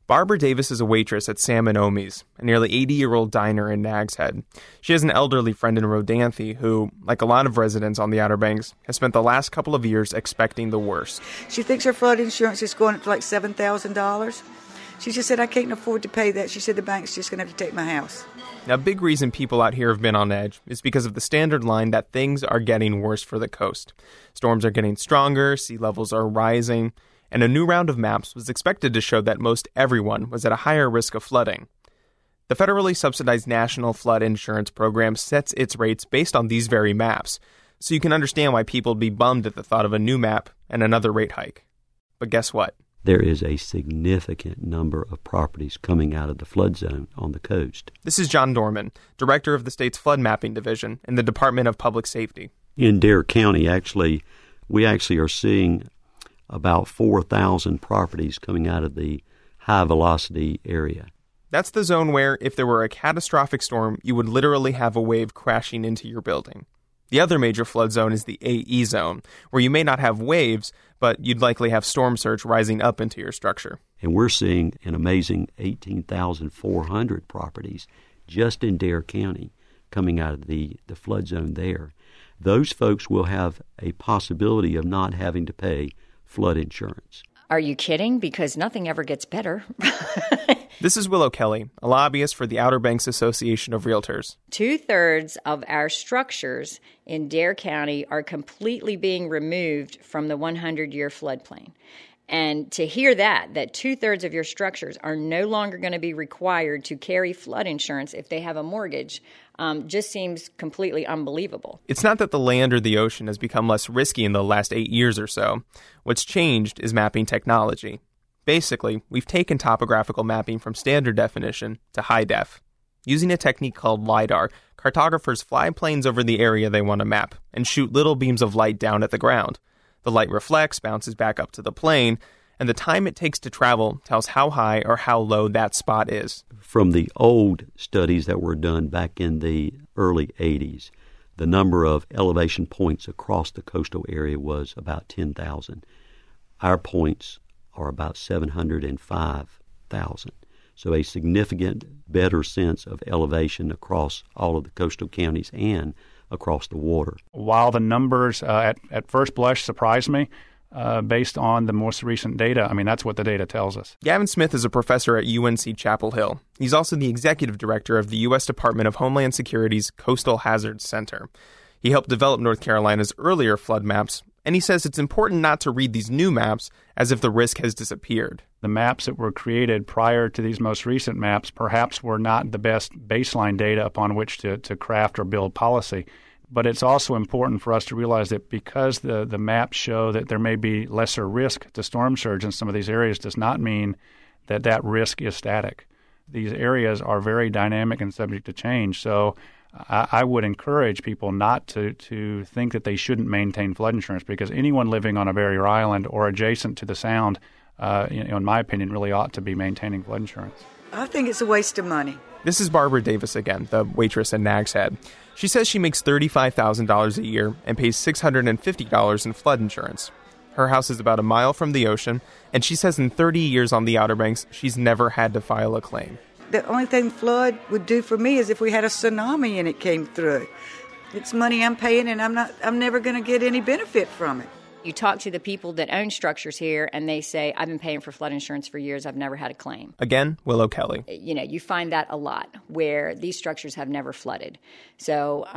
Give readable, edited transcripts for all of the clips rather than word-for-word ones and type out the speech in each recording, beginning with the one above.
Barbara Davis is a waitress at Sam and Omi's, a nearly 80-year-old diner in Nags Head. She has an elderly friend in Rodanthe who, like a lot of residents on the Outer Banks, has spent the last couple of years expecting the worst. She thinks her flood insurance is going up to like $7,000. She just said, I can't afford to pay that. She said the bank's just going to have to take my house. Now, a big reason people out here have been on edge is because of the standard line that things are getting worse for the coast. Storms are getting stronger, sea levels are rising, and a new round of maps was expected to show that most everyone was at a higher risk of flooding. The federally subsidized National Flood Insurance Program sets its rates based on these very maps, so you can understand why people would be bummed at the thought of a new map and another rate hike. But guess what? There is a significant number of properties coming out of the flood zone on the coast. This is John Dorman, director of the state's flood mapping division in the Department of Public Safety. In Dare County, we are seeing about 4,000 properties coming out of the high-velocity area. That's the zone where, if there were a catastrophic storm, you would literally have a wave crashing into your building. The other major flood zone is the AE zone, where you may not have waves, but you'd likely have storm surge rising up into your structure. And we're seeing an amazing 18,400 properties just in Dare County coming out of the flood zone there. Those folks will have a possibility of not having to pay flood insurance. Are you kidding? Because nothing ever gets better. This is Willow Kelly, a lobbyist for the Outer Banks Association of Realtors. 2/3 of our structures in Dare County are completely being removed from the 100-year floodplain. And to hear that 2/3 of your structures are no longer going to be required to carry flood insurance if they have a mortgage just seems completely unbelievable. It's not that the land or the ocean has become less risky in the last 8 years or so. What's changed is mapping technology. Basically, we've taken topographical mapping from standard definition to high def. Using a technique called LiDAR, cartographers fly planes over the area they want to map and shoot little beams of light down at the ground. The light reflects, bounces back up to the plane, and the time it takes to travel tells how high or how low that spot is. From the old studies that were done back in the early 80s, the number of elevation points across the coastal area was about 10,000. Our points are about 705,000. So a significant better sense of elevation across all of the coastal counties and across the water. While the numbers at first blush surprised me, based on the most recent data, that's what the data tells us. Gavin Smith is a professor at UNC Chapel Hill. He's also the executive director of the U.S. Department of Homeland Security's Coastal Hazards Center. He helped develop North Carolina's earlier flood maps, and he says it's important not to read these new maps as if the risk has disappeared. The maps that were created prior to these most recent maps perhaps were not the best baseline data upon which to craft or build policy. But it's also important for us to realize that because the maps show that there may be lesser risk to storm surge in some of these areas does not mean that risk is static. These areas are very dynamic and subject to change. So I would encourage people not to think that they shouldn't maintain flood insurance, because anyone living on a barrier island or adjacent to the sound, in my opinion, really ought to be maintaining flood insurance. I think it's a waste of money. This is Barbara Davis again, the waitress at Nags Head. She says she makes $35,000 a year and pays $650 in flood insurance. Her house is about a mile from the ocean, and she says in 30 years on the Outer Banks, she's never had to file a claim. The only thing flood would do for me is if we had a tsunami and it came through. It's money I'm paying, and I'm never going to get any benefit from it. You talk to the people that own structures here, and they say, I've been paying for flood insurance for years. I've never had a claim. Again, Willow Kelly. You find that a lot where these structures have never flooded. So,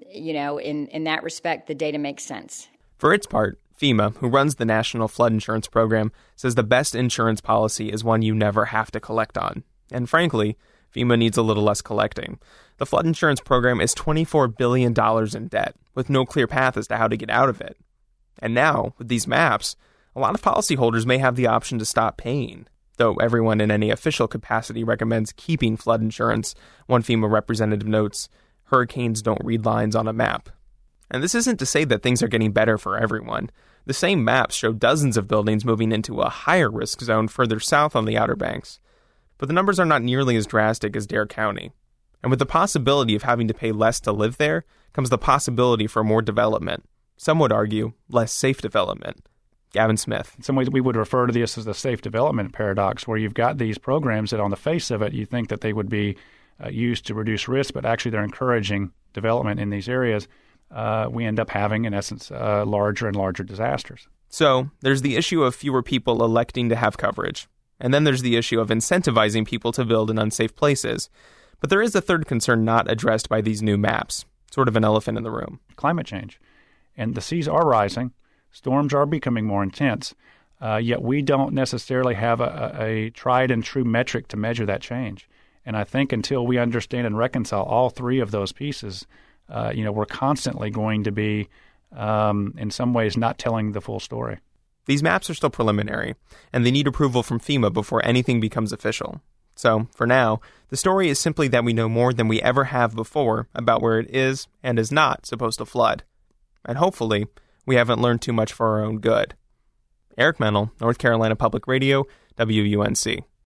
in that respect, the data makes sense. For its part, FEMA, who runs the National Flood Insurance Program, says the best insurance policy is one you never have to collect on. And frankly, FEMA needs a little less collecting. The flood insurance program is $24 billion in debt, with no clear path as to how to get out of it. And now, with these maps, a lot of policyholders may have the option to stop paying, though everyone in any official capacity recommends keeping flood insurance. One FEMA representative notes, hurricanes don't read lines on a map. And this isn't to say that things are getting better for everyone. The same maps show dozens of buildings moving into a higher risk zone further south on the Outer Banks. But the numbers are not nearly as drastic as Dare County. And with the possibility of having to pay less to live there comes the possibility for more development. Some would argue less safe development. Gavin Smith. In some ways, we would refer to this as the safe development paradox, where you've got these programs that on the face of it, you think that they would be used to reduce risk, but actually they're encouraging development in these areas. We end up having, in essence, larger and larger disasters. So there's the issue of fewer people electing to have coverage. And then there's the issue of incentivizing people to build in unsafe places. But there is a third concern not addressed by these new maps, sort of an elephant in the room. Climate change. And the seas are rising. Storms are becoming more intense. Yet we don't necessarily have a tried and true metric to measure that change. And I think until we understand and reconcile all three of those pieces, we're constantly going to be, in some ways, not telling the full story. These maps are still preliminary, and they need approval from FEMA before anything becomes official. So, for now, the story is simply that we know more than we ever have before about where it is and is not supposed to flood. And hopefully, we haven't learned too much for our own good. Eric Mennel, North Carolina Public Radio, WUNC.